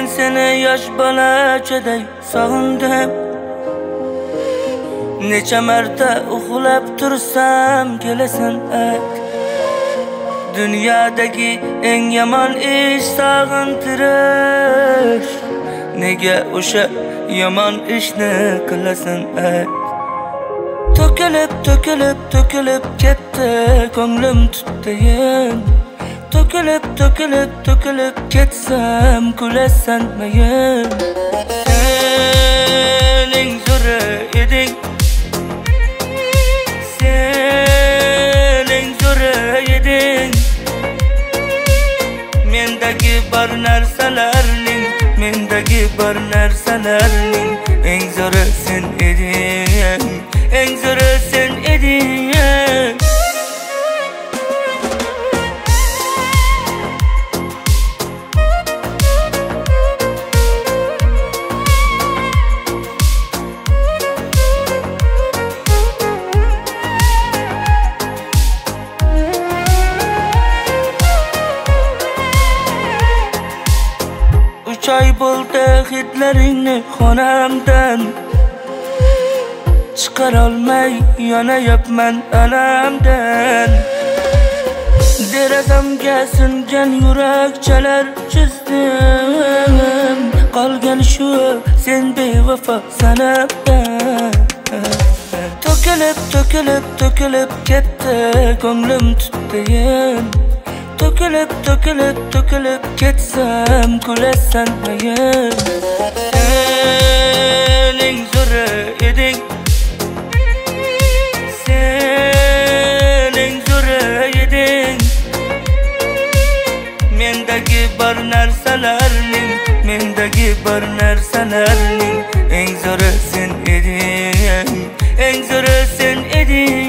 Men seni yosh bolachaday sog'indim. Necha marta uxlab tursam kelasan ayt. Dünyadagi eng yomon ish sog'intirish. Nega o'sha yomon ishni qilasan ayt. To'kilib ketdi ko'nglim tutdayin. To'kilib ketsam kulasan mayin. Sening zo'ri eding, sening zo'ri eding. Mendagi bor narsalarning eng zo'ri sen eding, eng zo'ri sen eding. Choy bo'ldi hidlaringni xonamdan, chiqarolmay yonayapman alamdan. Derazamga singan yurakchalar chizdim, qolgan shu sen bevafo sanabdan. To'kilib ketdi ko'nglim tutdayin. To'kilib ketsam kulasan mayin. Sening zo'ri eding, sening zo'ri eding. Mendagi bor narsalarning eng zo'ri sen eding, eng zo'ri sen eding.